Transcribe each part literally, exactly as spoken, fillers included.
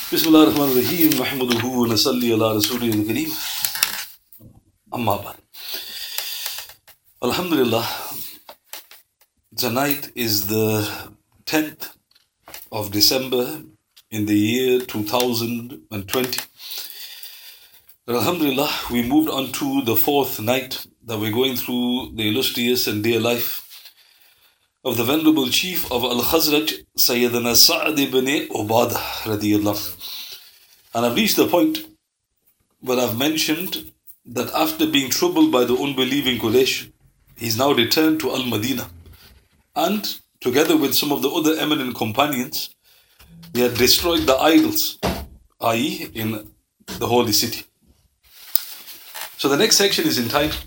Bismillah ar-Rahman ar-Rahim. Nahmaduhu wa nasalli ala Rasulih al-Kareem. Amma ba'd. Alhamdulillah. Tonight is the tenth of December in the year two thousand twenty. Alhamdulillah, we moved on to the fourth night that we're going through the illustrious and dear life of the venerable chief of Al-Khazraj, Sayyidina Sa'd ibn Ubadah radiyallahu. And I've reached the point where I've mentioned that after being troubled by the unbelieving Quraysh, he's now returned to Al-Madinah. And together with some of the other eminent companions, they had destroyed the idols, that is in the holy city. So the next section is entitled,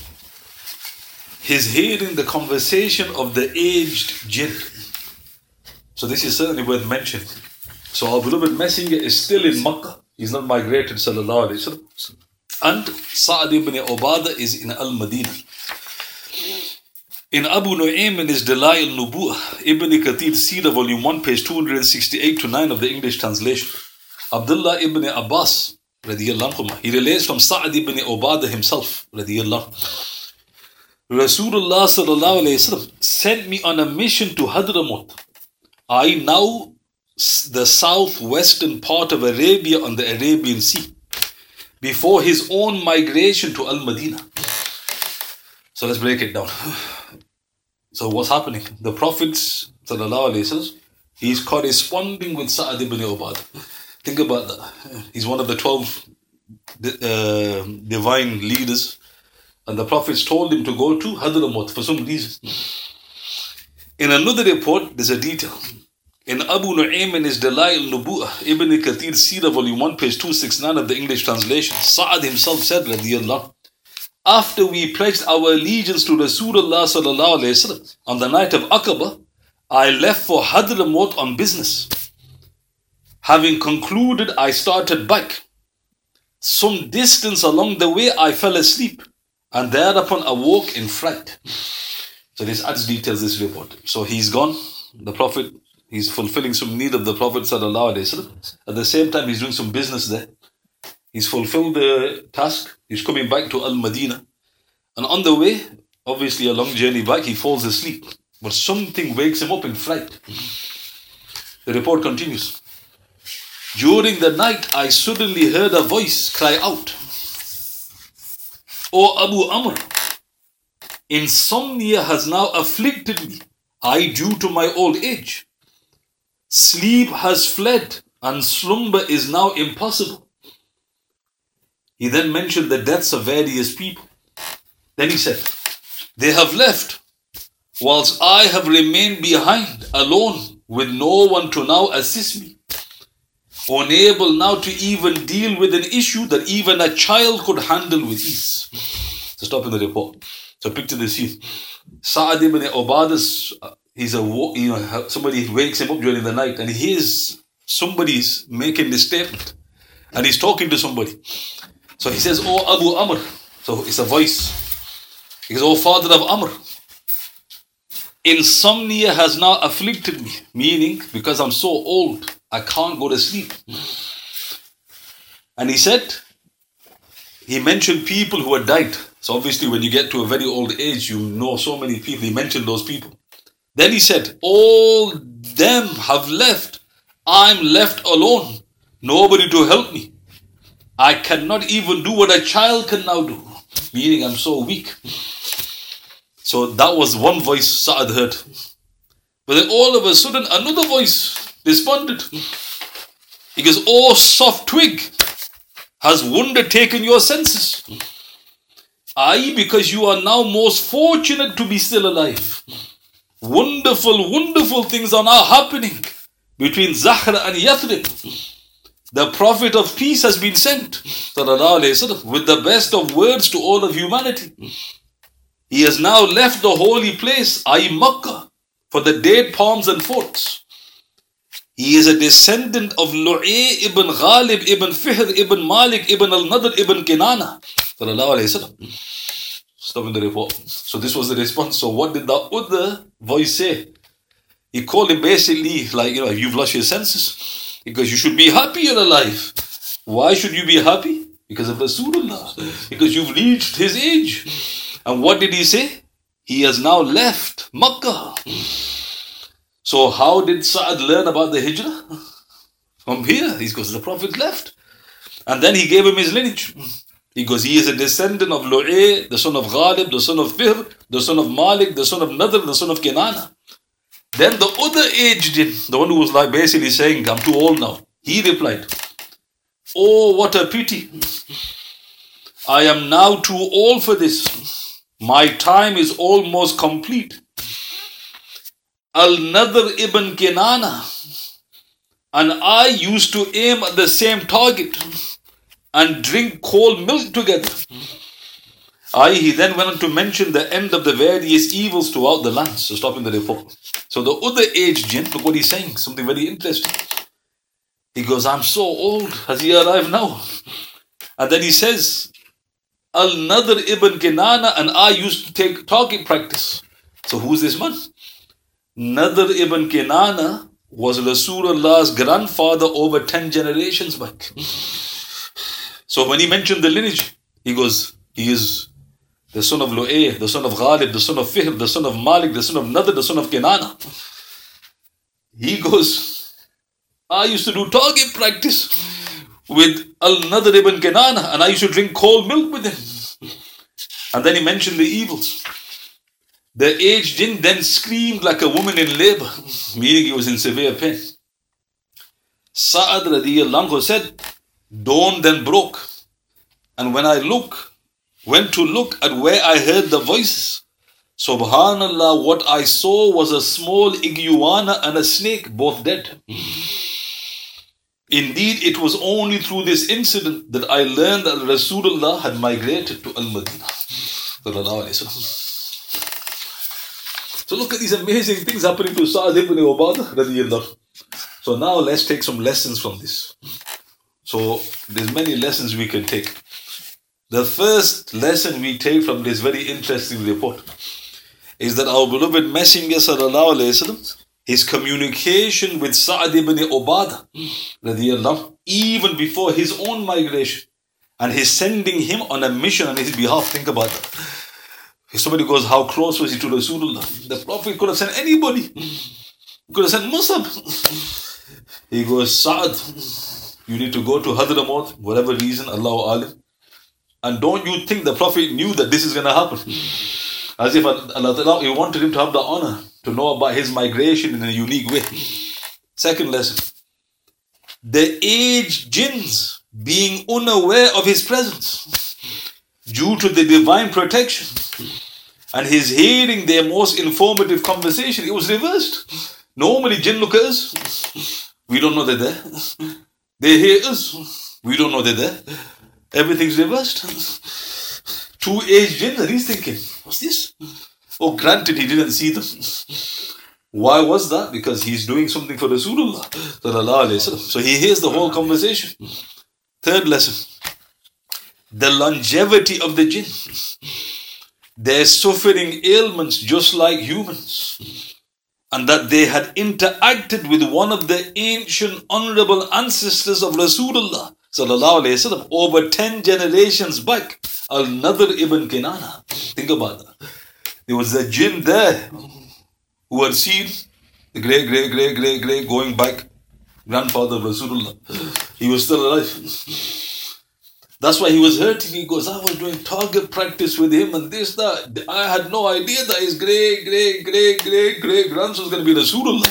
His hearing the conversation of the aged jinn. So this is certainly worth mentioning. So our beloved messenger is still in Makkah. He's not migrated, sallallahu alayhi wa sallam. And Sa'd ibn Ubadah is in Al-Madinah. In Abu Nu'aym in his Dala'il Nubu'ah, Ibn Kathir Seerah, volume one, page two sixty-eight to nine of the English translation, Abdullah ibn Abbas, radiyallahu anhu, he relates from Sa'd ibn Ubadah himself, radiyallahu anhu, Rasulullah sallallahu alayhi wa sallam sent me on a mission to Hadramaut, I now the southwestern part of Arabia on the Arabian Sea, before his own migration to Al-Madinah. So let's break it down. So what's happening? The Prophet sallallahu alayhi wa sallam, he's corresponding with Sa'd ibn Ubadah. Think about that. He's one of the twelve uh, divine leaders. And the Prophets told him to go to Hadramaut for some reason. In another report, there's a detail. In Abu Nu'aym in his Dala'il Nubu'ah, Ibn Kathir Seerah, volume one, page two sixty-nine of the English translation, Sa'd himself said, radiyallahu, after we pledged our allegiance to Rasulullah sallallahu alayhi wa sallam on the night of Aqaba, I left for Hadramaut on business. Having concluded, I started back. Some distance along the way, I fell asleep, and thereupon awoke in fright. So this adds details this report. So he's gone, the Prophet, he's fulfilling some need of the Prophet sallallahu alayhi wa sallam. At the same time, he's doing some business there. He's fulfilled the task. He's coming back to Al-Madinah. And on the way, obviously a long journey back, he falls asleep. But something wakes him up in fright. The report continues. During the night, I suddenly heard a voice cry out, O Abu Amr, insomnia has now afflicted me, I due to my old age. Sleep has fled and slumber is now impossible. He then mentioned the deaths of various people. Then he said, they have left, whilst I have remained behind, alone, with no one to now assist me, unable now to even deal with an issue that even a child could handle with ease. So stop in the report. So picture the scene. Sa'd ibn Ubadah, he's a, you know, somebody wakes him up during the night and he hears somebody's making this statement and he's talking to somebody. So he says, Oh Abu Amr. So it's a voice. He goes, Oh father of Amr, insomnia has now afflicted me. Meaning, because I'm so old, I can't go to sleep. And he said, he mentioned people who had died. So obviously when you get to a very old age, you know so many people. He mentioned those people. Then he said, all them have left. I'm left alone. Nobody to help me. I cannot even do what a child can now do. Meaning I'm so weak. So that was one voice Sa'd heard. But then all of a sudden another voice responded. He goes, Oh soft twig, has wonder taken your senses? Aye, because you are now most fortunate to be still alive. Wonderful, wonderful things are now happening between Zahra and Yathrib. The Prophet of Peace has been sent, sallallahu alayhi wa sallam, with the best of words to all of humanity. He has now left the holy place, that is Makkah, for the date palms and forts. He is a descendant of Lu'ay ibn Ghalib ibn Fihr ibn Malik ibn al-Nadr ibn Kinana, sallallahu alayhi wa sallam. Stop in the report. So this was the response. So what did the other voice say? He called him basically like, you know, you've lost your senses. Because you should be happy you're alive. Why should you be happy? Because of Rasulullah. Because you've reached his age. And what did he say? He has now left Makkah. So how did Sa'ad learn about the hijrah? From here. He goes, the Prophet left. And then he gave him his lineage. He goes, he is a descendant of Lu'ay, the son of Ghalib, the son of Fihr, the son of Malik, the son of Nadr, the son of Kinana. Then the other aged jinn, the one who was like basically saying, I'm too old now. He replied, oh, what a pity. I am now too old for this. My time is almost complete. Al-Nadr ibn Kinana and I used to aim at the same target and drink cold milk together. I, he then went on to mention the end of the various evils throughout the land. So stopping the report. So the other aged jinn, look what he's saying, something very interesting. He goes, I'm so old, has he arrived now? And then he says, Al-Nadr ibn Kinana and I used to take target practice. So who's this man? Nadr ibn Kinana was Rasulullah's grandfather over ten generations back. So when he mentioned the lineage, he goes, he is the son of Lu'ay, the son of Ghalib, the son of Fihr, the son of Malik, the son of Nadr, the son of Kinana. He goes, I used to do target practice with Al-Nadr ibn Kinana and I used to drink cold milk with him. And then he mentioned the evils. The aged jinn then screamed like a woman in labor, meaning he was in severe pain. Sa'ad radiyallahu anhu said, dawn then broke. And when I look, went to look at where I heard the voices, Subhanallah, what I saw was a small iguana and a snake, both dead. Indeed, it was only through this incident that I learned that Rasulullah had migrated to Al-Madinah. So look at these amazing things happening to Sa'ad ibn Ubadah radiyallahu. So now let's take some lessons from this. So there's many lessons we can take. The first lesson we take from this very interesting report is that our beloved Messenger sallallahu alaihi wasallam, his communication with Sa'ad ibn Ubadah radiyallahu, even before his own migration and his sending him on a mission on his behalf. Think about that. If somebody goes, how close was he to Rasulullah? The Prophet could have sent anybody. He could have sent Musab. He goes, Sa'ad, you need to go to Hadramaut, whatever reason, Allahu Alim. And don't you think the Prophet knew that this is going to happen? As if Allah, he wanted him to have the honor to know about his migration in a unique way. Second lesson. The aged jinns being unaware of his presence due to the divine protection and his hearing their most informative conversation, it was reversed. Normally jinn look at us, we don't know they're there. They hear us, we don't know they're there. Everything's reversed. Two aged jinns and he's thinking, what's this? Oh, granted he didn't see them. Why was that? Because he's doing something for Rasulullah. So he hears the whole conversation. Third lesson. The longevity of the jinn. They're suffering ailments just like humans. And that they had interacted with one of the ancient honorable ancestors of Rasulullah sallallahu alayhi wasallam over ten generations back. Al-Nadr ibn Kinana. Think about that. There was a jinn there who had seen the great, great, great, great, great going back grandfather of Rasulullah. He was still alive. That's why he was hurting. He goes, I was doing target practice with him and this, that. I had no idea that his great, great, great, great, great grandson was going to be Rasulullah.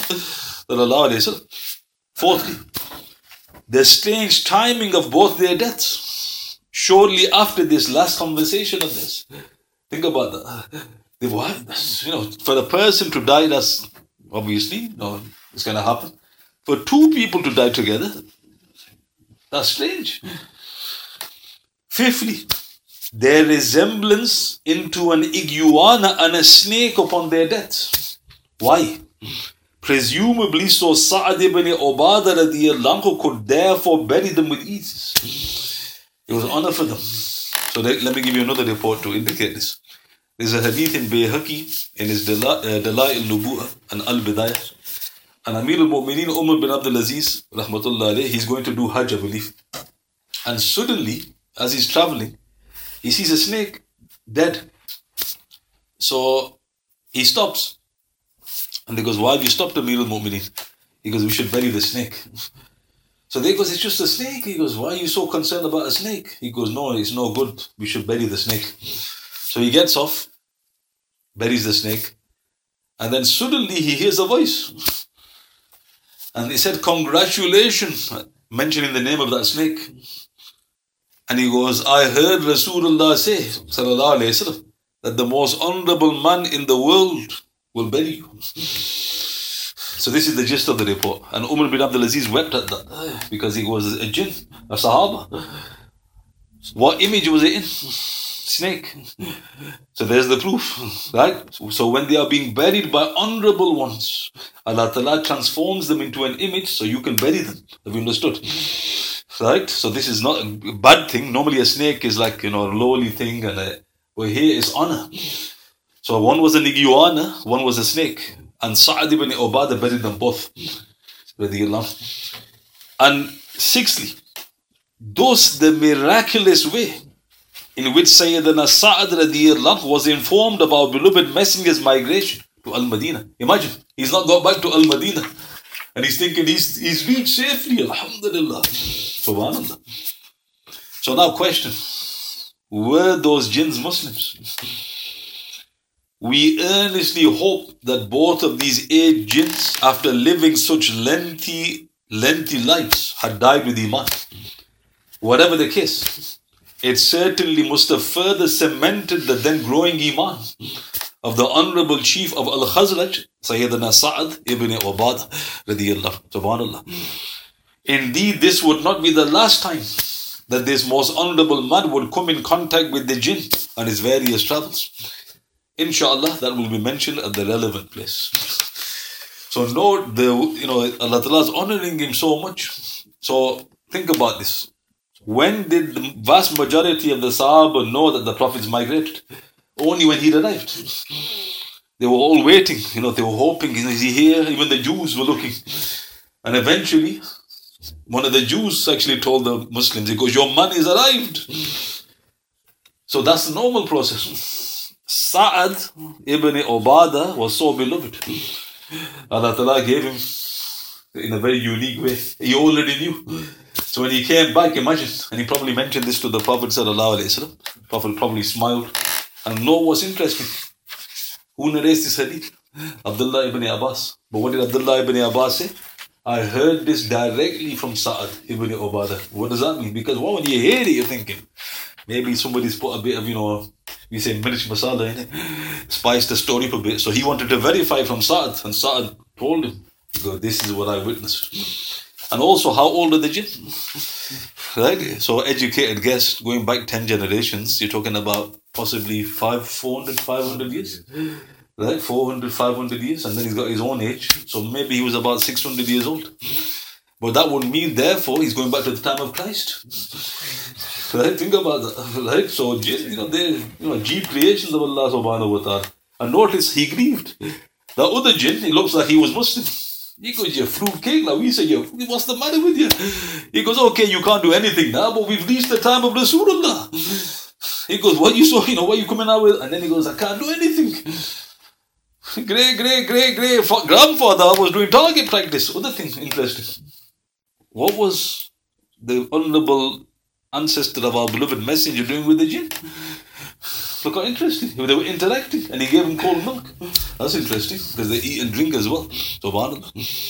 Fourthly, the strange timing of both their deaths. Shortly after this last conversation of this. Think about that. You know, for a person to die, that's obviously, you know, it's going to happen. For two people to die together, that's strange. Fifthly, their resemblance into an iguana and a snake upon their deaths. Why? Presumably so Sa'ad ibn Ubadah radiyallahu anhu could therefore bury them with ease. It was honor for them. So let, let me give you another report to indicate this. There's a hadith in Bayhaqi in his Dala'il Nubu'ah and Al-Bidayah And Amir al-Mu'mineen Umar bin Abdul Aziz, rahmatullah alayh, he's going to do Hajj, I believe. And suddenly, as he's traveling, he sees a snake dead. So he stops. And they goes, why have you stopped, Amir al-Mu'mineen? He goes, we should bury the snake. So they goes, it's just a snake. He goes, why are you so concerned about a snake? He goes, no, it's no good. We should bury the snake. So he gets off, buries the snake. And then suddenly he hears a voice. And he said, congratulations, mentioning the name of that snake. And he goes, I heard Rasulullah say, sallallahu alayhi wa sallam, that the most honorable man in the world will bury you. So this is the gist of the report. And Umar bin Abdul Aziz wept at that because he was a jinn, a sahaba. What image was it in? Snake. So there's the proof, right? So when they are being buried by honorable ones, Allah Ta'ala transforms them into an image so you can bury them. Have you understood? Right? So this is not a bad thing. Normally a snake is like, you know, a lowly thing, and a, well, here is honor. So one was an iguana, one was a snake. And Sa'ad ibn Ubadah buried them both. And sixthly, thus the miraculous way in which Sayyidina Sa'ad radiyallahu anhu was informed about beloved messenger's migration to Al-Madinah. Imagine, he's not got back to Al-Madinah. And he's thinking he's, he's reached safely, alhamdulillah. Subhanallah. So now question, were those jinns Muslims? We earnestly hope that both of these eight jinns, after living such lengthy, lengthy lives, had died with Iman. Whatever the case, it certainly must have further cemented the then growing Iman of the honorable chief of Al-Khazraj, Sayyidina Sa'ad ibn Ubadah, radiyallahu, subhanallah. Indeed, this would not be the last time that this most honorable man would come in contact with the jinn on his various travels. Inshallah, that will be mentioned at the relevant place. So note, the, you know, Allah Ta'ala is honoring him so much. So think about this. When did the vast majority of the Sahaba know that the Prophet migrated? Only when he arrived. They were all waiting, you know, they were hoping, is he here? Even the Jews were looking. And eventually, one of the Jews actually told the Muslims, he goes, your man is arrived. So that's the normal process. Sa'ad ibn Ubadah was so beloved. Allah Ta'ala gave him in a very unique way. He already knew. So when he came back, imagine, and he probably mentioned this to the Prophet sallallahu alaihi wasallam. The Prophet probably smiled. And know what's interesting? Who narrates this hadith? Abdullah ibn Abbas. But what did Abdullah ibn Abbas say? I heard this directly from Sa'ad ibn Ubadah. What does that mean? Because well, when you hear it, you're thinking, maybe somebody's put a bit of, you know, we say mirch masala in it, spiced the story up a bit. So he wanted to verify from Sa'ad, and Sa'ad told him, he goes, this is what I witnessed. And also, how old are the jinn? Right? So educated guess, going back ten generations, you're talking about possibly five, four hundred, five hundred years. Right? four hundred, five hundred years, and then he's got his own age. So maybe he was about six hundred years old. But that would mean, therefore, he's going back to the time of Christ. Right? Think about that. Right? So, you know, they, you know, Jeep creations of Allah subhanahu wa ta'ala. And notice, he grieved. The other jinn, he looks like he was Muslim. He goes, you're fruitcake now. We say, what's the matter with you? He goes, okay, you can't do anything now, but we've reached the time of Rasulullah. He goes, what you saw, you know, what you coming out with? And then he goes, I can't do anything. Great, great, great, great grandfather was doing target practice. Other thing interesting. What was the honorable ancestor of our beloved messenger doing with the jinn? Look how interesting. They were interacting and he gave them cold milk. That's interesting because they eat and drink as well. Subhanallah.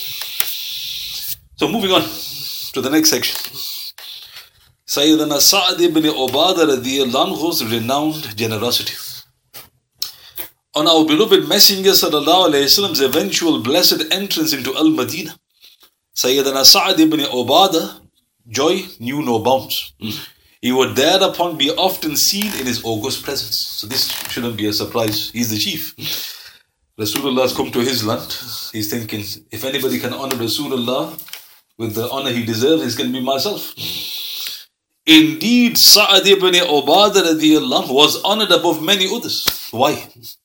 So moving on to the next section. Sayyidina Sa'ad ibn Ubadah radiyallahu anhu's renowned generosity. On our beloved Messenger sallallahu alayhi wasallam's eventual blessed entrance into Al-Madinah, Sayyidina Sa'ad ibn Ubadah, joy knew no bounds. He would thereupon be often seen in his august presence. So this shouldn't be a surprise. He's the chief. Rasulullah has come to his land. He's thinking, if anybody can honor Rasulullah with the honor he deserves, it's going to be myself. Indeed, Sa'ad ibn Ubadah radiyallahu anhu was honored above many others. Why?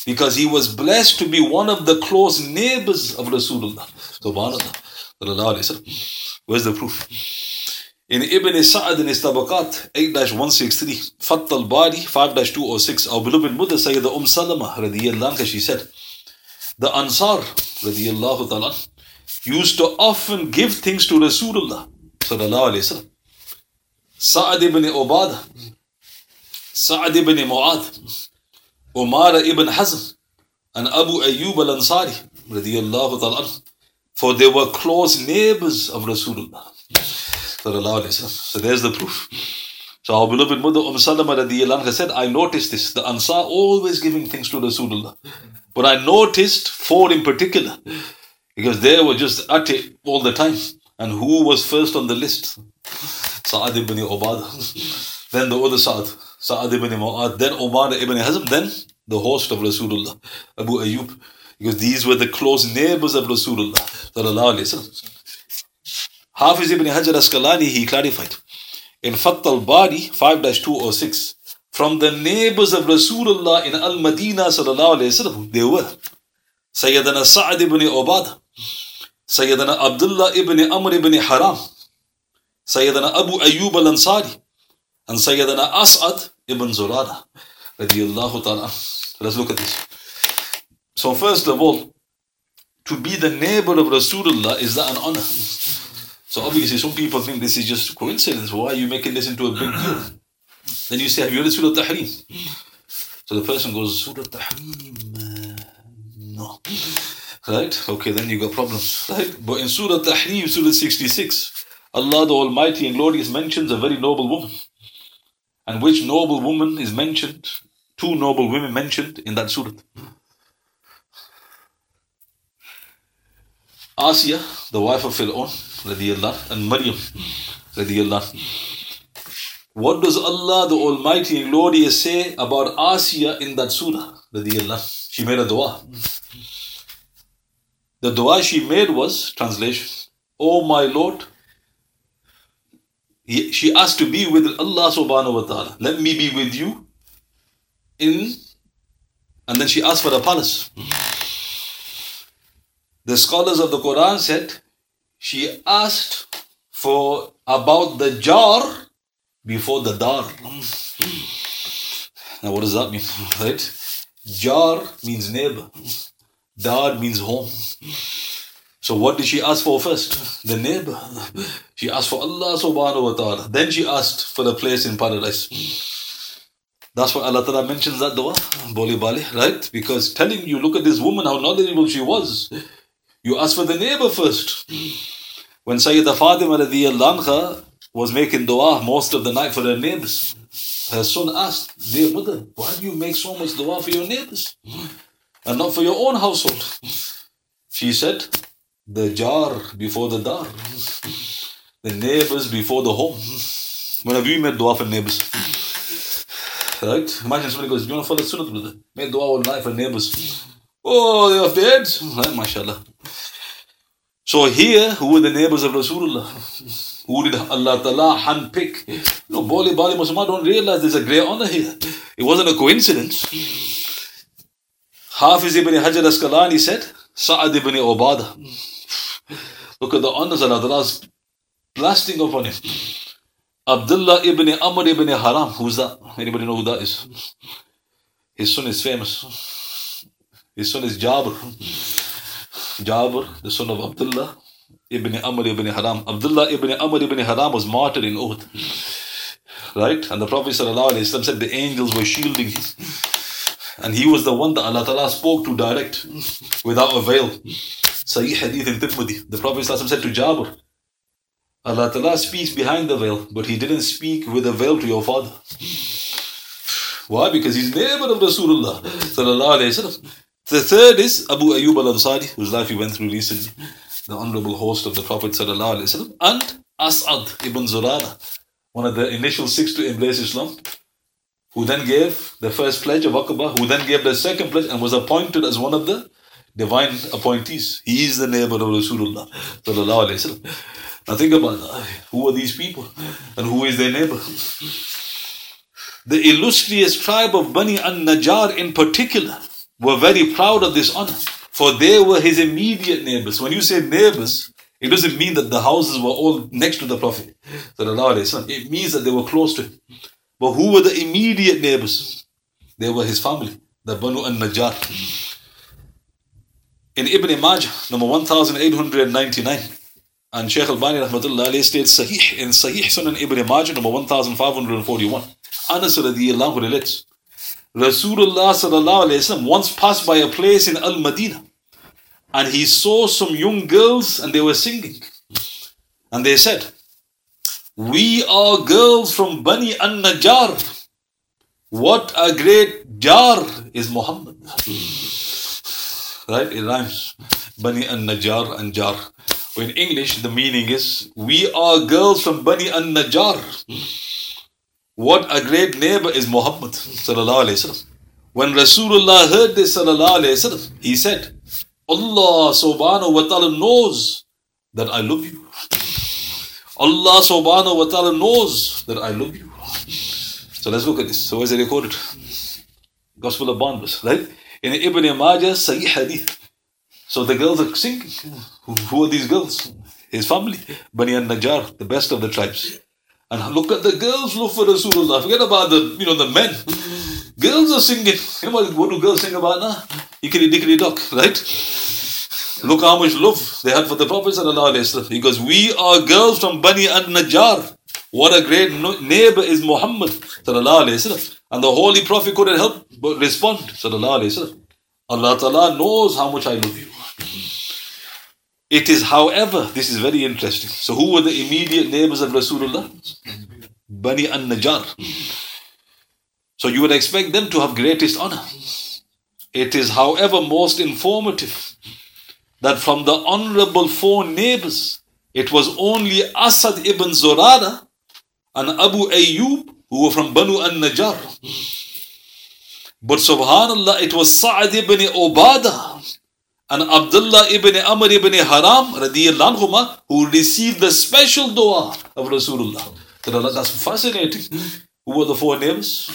because he was blessed to be one of the close neighbors of Rasulullah. Subhanallah. Where's the proof? In Ibn Sa'ad in his Tabaqat eight dash one sixty-three, Fath al-Bari five dash two oh six, our beloved mother Sayyidah Umm Salama radiyallahu anha, she said, the Ansar radiyallahu ta'ala used to often give things to Rasulullah sallallahu alayhi wasallam. Sa'ad ibn Ubadah, Sa'ad ibn Mu'adh, Umar ibn Hazm, and Abu Ayyub al-Ansari radiyallahu ta'ala, for they were close neighbors of Rasulullah. So there's the proof. So our beloved mother Umm Salama radiyallahu anha said, I noticed this, the Ansar always giving things to Rasulullah. But I noticed four in particular, because they were just at it all the time. And who was first on the list? Sa'ad ibn Ubadah. Then the other Sa'ad, Sa'ad ibn Mu'adh. Then Umar ibn Hazm. Then the host of Rasulullah, Abu Ayyub. Because these were the close neighbors of Rasulullah sallallahu alayhi wasallam. Hafiz ibn Hajar Asqalani, he clarified in Fath al-Bari five dash two oh six, from the neighbors of Rasulullah in Al-Madinah sallallahu alayhi wasallam, they were Sayyidina Sa'ad ibn Ubadah, Sayyidina Abdullah ibn Amr ibn Haram, Sayyidina Abu Ayyub al-Ansari, and Sayyidina As'ad ibn Zurara radiyallahu ta'ala. Let's look at this. So first of all, to be the neighbor of Rasulullah, is that an honor? So obviously some people think this is just coincidence. Why are you making this into a big deal? Then you say, have you read Surah Tahrim? So the person goes, Surah Tahrim? Uh, no. Right? Okay, then you got problems. Right? But in Surah Tahrim, Surah sixty-six, Allah the Almighty and Glorious mentions a very noble woman. And which noble woman is mentioned? Two noble women mentioned in that surah. Asiya, the wife of Fir'aun, radiyallahu, and Maryam, radiyallahu. What does Allah the Almighty and Glorious say about Asiya in that surah, radiyallahu? She made a dua. The dua she made was, translation, Oh my Lord, he, she asked to be with Allah subhanahu wa ta'ala. Let me be with you in, and then she asked for a palace. The scholars of the Quran said she asked for about the jar before the dar. Now what does that mean? Right? Jar means neighbor. Dar means home. So what did she ask for first? The neighbor. She asked for Allah subhanahu wa ta'ala. Then she asked for a place in paradise. That's why Allah Ta'ala mentions that dua, Boli Bali, right? Because telling you, look at this woman, how knowledgeable she was. You ask for the neighbor first. When Sayyidah Fatima radiyallahu anha was making dua most of the night for her neighbors, her son asked, dear mother, why do you make so much dua for your neighbors and not for your own household? She said, the jar before the dar, the neighbors before the home. When have you made dua for neighbors? Right? Imagine somebody goes, do you want to follow sunnah, brother? Make dua all night for neighbors. Oh, they have dead. Right, mashallah. So here, who were the neighbors of Rasulullah? Who did Allah Ta'ala handpick? No, Boli Bali Muslims don't realize there's a great honor here. It wasn't a coincidence. Hafiz ibn Hajar Asqalani said, Sa'ad ibn Ubadah. Look at the honors Allah Ta'ala's blasting upon him. Abdullah ibn Amr ibn Haram. Who's that? Anybody know who that is? His son is famous. His son is Jabir. Jabir, the son of Abdullah ibn Amr ibn Haram. Abdullah ibn Amr ibn Haram was martyred in Uhud. Right? And the Prophet ﷺ said the angels were shielding him. And he was the one that Allah Ta'ala spoke to direct, without a veil. Sahih Hadith in Tirmidhi. The Prophet ﷺ said to Jabir, Allah Ta'ala speaks behind the veil, but he didn't speak with a veil to your father. Why? Because he's neighbor of Rasulullah sallallahu alayhi wa sallam. The third is Abu Ayyub al-Ansari, whose life we went through recently, the honorable host of the Prophet sallallahu alayhi wa sallam, and As'ad ibn Zurara, one of the initial six to embrace Islam, who then gave the first pledge of Aqaba, who then gave the second pledge and was appointed as one of the divine appointees. He is the neighbor of Rasulullah sallallahu alayhi wa sallam. Now think about that. Who are these people? And who is their neighbor? The illustrious tribe of Bani an-Najjar in particular, were very proud of this honor, for they were his immediate neighbors. When you say neighbors, it doesn't mean that the houses were all next to the Prophet. It means that they were close to him. But who were the immediate neighbors? They were his family, the Banu an-Najjar. In Ibn Majah, number one thousand eight hundred ninety-nine, and Shaykh Al-Bani rahmatullah alayhi states Sahih, in Sahih Sunan Ibn Majah, number one thousand five hundred forty-one, Anas radiyallahu relates, Rasulullah sallallahu alayhi wa sallam once passed by a place in Al-Madinah, and he saw some young girls and they were singing. And they said, "We are girls from Bani an-Najjar. What a great jar is Muhammad." Right? It rhymes. Bani an-Najjar and jar. In English, the meaning is, we are girls from Bani an-Najjar. What a great neighbor is Muhammad sallallahu alayhi wasallam. When Rasulullah heard this sallallahu alayhi wasallam, he said, Allah subhanahu wa ta'ala knows that I love you. Allah subhanahu wa ta'ala knows that I love you. So let's look at this. So where is it recorded? Gospel of Barnabas, right? In Ibn Majah, Sahih Hadith. So the girls are singing. Who, who are these girls? His family, Bani an-Najjar, the best of the tribes. And look at the girls, look for Rasulullah. Forget about the, you know, the men. Girls are singing. You know what, what do girls sing about now? Ikri dikri duck, right? Look how much love they had for the Prophet sallallahu alaihi wasallam. He goes, we are girls from Bani an-Najjar. What a great neighbor is Muhammad sallallahu alaihi wasallam. And the Holy Prophet couldn't help but respond sallallahu alaihi wasallam. Allah Ta'ala knows how much I love you. It is, however, this is very interesting. So who were the immediate neighbors of Rasulullah? Bani an-Najjar. So you would expect them to have greatest honor. It is, however, most informative that from the honorable four neighbors, it was only Asad ibn Zurara and Abu Ayyub who were from Banu an-Najjar. But subhanallah, it was Sa'ad ibn Ubadah and Abdullah ibn Amr ibn Haram radiyallahu anhuma who received the special dua of Rasulullah. That's fascinating. Who were the four names?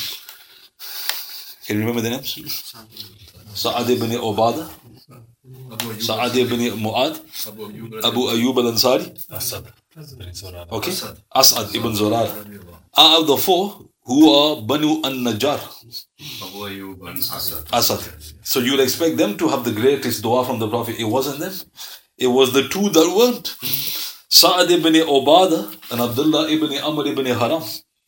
Can you remember the names? Sa'ad ibn Ubadah, Sa'ad ibn Mu'ad, Abu Ayyub al-Ansari, Asad ibn Zurara. Okay, Asad ibn Zurara. Out of the four, who are Banu an-Najjar? Abu Ayyub and Asad. Asad. So you'd expect them to have the greatest dua from the Prophet. It wasn't them. It was the two that weren't. Sa'ad ibn Ubadah and Abdullah ibn Amr ibn Haram.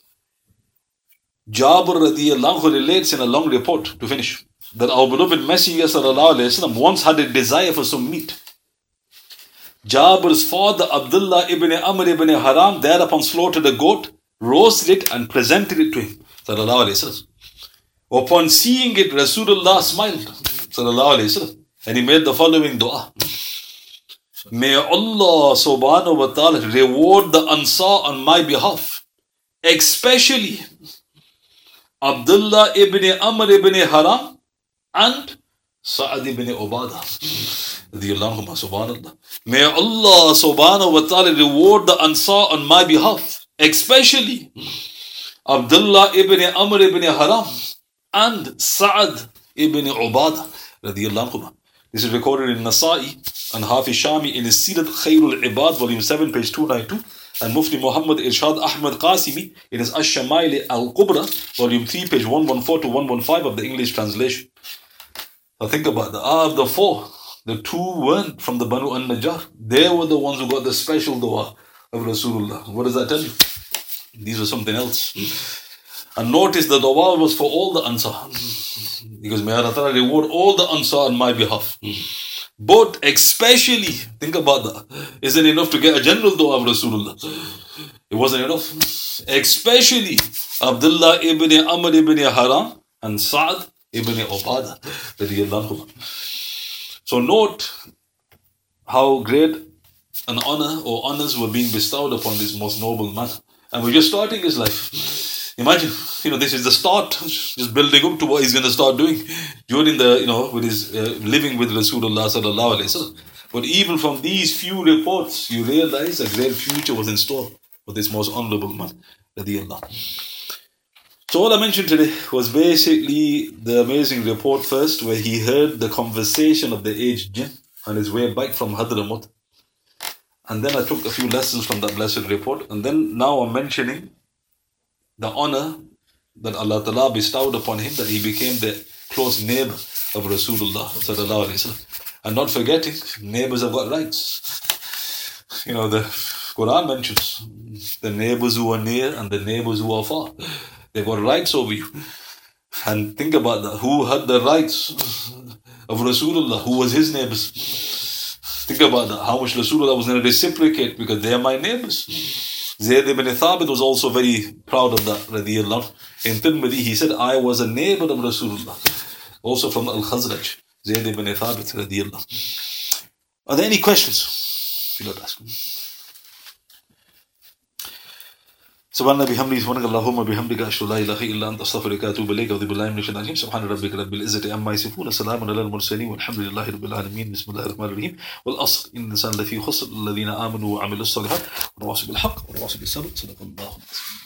Jabir radiyallahu anhu relates in a long report, to finish, that our beloved Messenger sallallahu alayhi wa sallam once had a desire for some meat. Jabir's father Abdullah ibn Amr ibn Haram thereupon slaughtered a goat, roasted it and presented it to him sallallahu alayhi wa sallam. Upon seeing it, Rasulullah smiled sallallahu alayhi wa sallam, and he made the following dua. May Allah subhanahu wa ta'ala reward the Ansar on my behalf, especially Abdullah ibn Amr ibn Haram and Sa'ad ibn Ubadah. Subhanallah. May Allah subhanahu wa ta'ala reward the Ansar on my behalf, especially Abdullah ibn Amr ibn Haram and Sa'ad ibn Ubadah. This is recorded in Nasa'i and Hafiz Shami in his Sirat Khairul Ibad, volume seven, page two ninety-two. And Mufti Muhammad Irshad Ahmad Qasimi in his Ash-Shamaili Al-Kubra, volume three, page one fourteen to one fifteen of the English translation. Now think about that. Ah, of the four, the two weren't from the Banu an-Najjar. They were the ones who got the special dua of Rasulullah. What does that tell you? These were something else. And notice the dua was for all the Ansar. Because may Allah reward all the Ansar on my behalf. But especially, think about that. Isn't it enough to get a general dua of Rasulullah? It wasn't enough. Especially Abdullah ibn Amr ibn Haram and Sa'ad ibn Ubadah. So note how great an honor or honors were being bestowed upon this most noble man. And we're just starting his life. Imagine, you know, this is the start, just building up to what he's going to start doing during the, you know, with his uh, living with Rasulullah sallallahu alaihi wasallam. But even from these few reports, you realize a great future was in store for this most honorable man. So all I mentioned today was basically the amazing report first, where he heard the conversation of the aged jinn on his way back from Hadramaut. And then I took a few lessons from that blessed report. And then now I'm mentioning the honor that Allah Ta'ala bestowed upon him, that he became the close neighbor of Rasulullah Sallallahu Alaihi Wasallam. And not forgetting, neighbors have got rights. You know, the Quran mentions the neighbors who are near and the neighbors who are far. They've got rights over you. And think about that. Who had the rights of Rasulullah? Who was his neighbors? Think about that. How much Rasulullah was going to reciprocate, because they are my neighbors. Zayd ibn Thabit was also very proud of that. Radiallahu. In Tirmidhi, he said, I was a neighbor of Rasulullah. Also from Al-Khazraj. Zayd ibn Thabit. Radiallahu. Are there any questions? You don't ask. سبحان بحمده سبحانك اللهم بحمدك أشهد لا إله إلا أنت أستغفرك وأتوب إليك أعوذ بالله من الشيطان الرجيم سبحان ربك رب العزة عما يصفون سلام على المرسلين والحمد لله رب العالمين بسم الله الرحمن الرحيم والأصل إن الإنسان لفي خسر الذين آمنوا وعملوا الصالحات والتواصوا بالحق والتواصوا بالصبر صدق الله.